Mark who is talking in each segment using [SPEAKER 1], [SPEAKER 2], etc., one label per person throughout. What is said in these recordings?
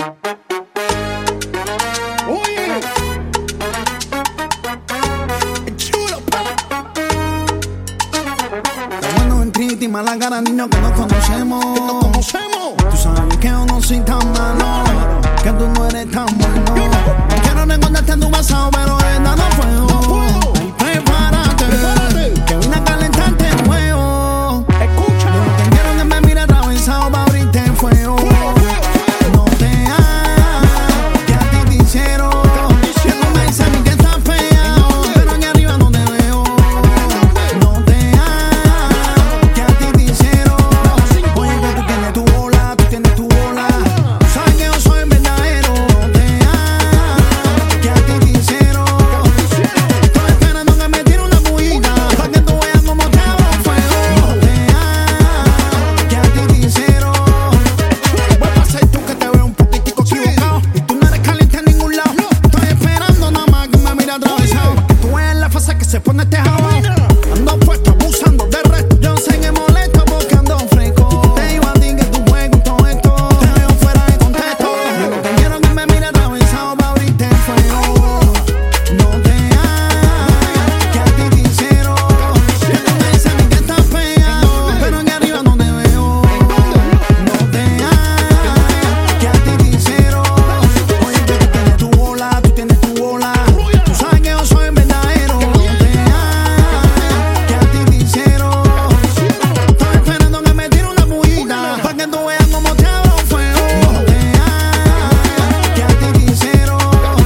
[SPEAKER 1] Oye, chulo, pa.
[SPEAKER 2] Bueno, en Trinity, mala cara, niños que nos conocemos. Tú sabes que yo no soy tan malo, que tú no eres tan bueno. No quiero recordarte en tu pasado, pero esta no puedo. Ay, prepárate, que vine a calentarte el juego.
[SPEAKER 1] Escucha,
[SPEAKER 2] Lo que quiero que me mire atravesado para abrirte el fuego. No te hagas, que a ti te hicieron. Que tú me dices a mí que estás fea, pero aquí arriba no te veo. No te hagas, que a ti te hicieron. Oye, que tú tienes tu bola, tú tienes tu bola. Tú sabes que yo soy el verdadero. No te hagas, que a ti te hicieron. Estoy esperando que me tire una bullita, pa' que tú veas cómo te abro fuego. No te hagas, que a ti te hicieron. Vuelve a ser tú que te veo un poquitico equivocado, y tú no eres caliente en ningún lado. Estoy esperando nada más que me mire atravesado, pa' que tú veas la fase que se pone este jabón. Ando puesto, abusando del resto. Yo sé que molesto porque ando fresco. Te digo a ti que tú juegas todo esto, te veo fuera de contexto. Yo lo que quiero es que me mire atravesado pa' abrirte el fuego. No te hagas, que a ti te hicieron. Que tú me dices a mí que estás fea, pero aquí arriba no te veo. No te hagas, que a ti te hicieron. Oye, que tú tienes tu bola, tú tienes tu bola. Tú sabes que yo soy el verdadero. No te hagas, que a ti te hicieron. Estoy esperando que me tire una bullita, pa' que tú veas cómo te abro fuego. No te hagas, que a ti te hicieron.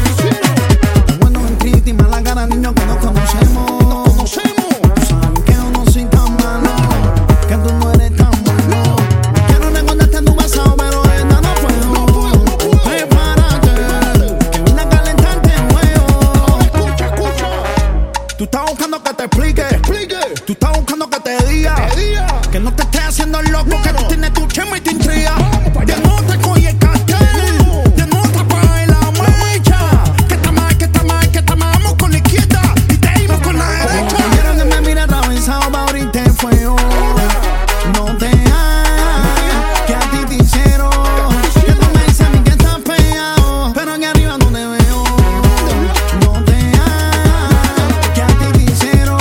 [SPEAKER 2] Bueno, en Trinity, mala cara, niños que nos conocemos. Tú sabes que yo no soy tan malo, que tú no eres tan bueno. Quiero recordarte en tu pasado, pero esta no puedo. Prepárate, que vine a calentarte el juego.
[SPEAKER 1] escucha,
[SPEAKER 2] Tú estás buscando que te explique. Tú estás buscando que te diga que no te estés haciendo el loco, que tú tienes tu chema y te intriga. De nuevo te cogí el cartel, de nuevo te apagué la mecha. Que está mal, que está mal, que está mal. Vamos con la izquierda y te dimos con la derecha. Quiero que me mire atravesado pa' abrirte el fuego. No te hagas, que a ti te hicieron. Que tú me dices a mí que estás fea, pero aquí arriba no te veo. No te hagas, que a ti te hicieron.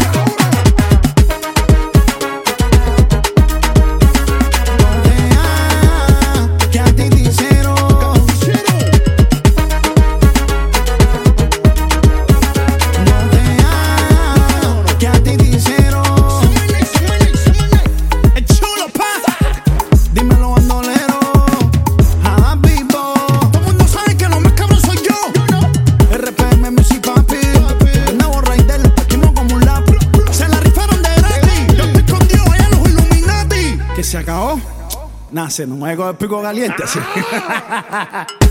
[SPEAKER 2] No te hagas, que a ti te hicieron. No te hagas, que a ti te hicieron. El chulo, pa. Dímelo, bandolero. Jada vivo. Todo el mundo sabe que lo más cabrón soy yo. RPM Music, papi. El nuevo Raider, partimos como un lápiz. Se la rifaron de gratis. Yo estoy escondido allá en los Illuminati. ¿Que se acabó? Nace, no me hago el pico caliente así.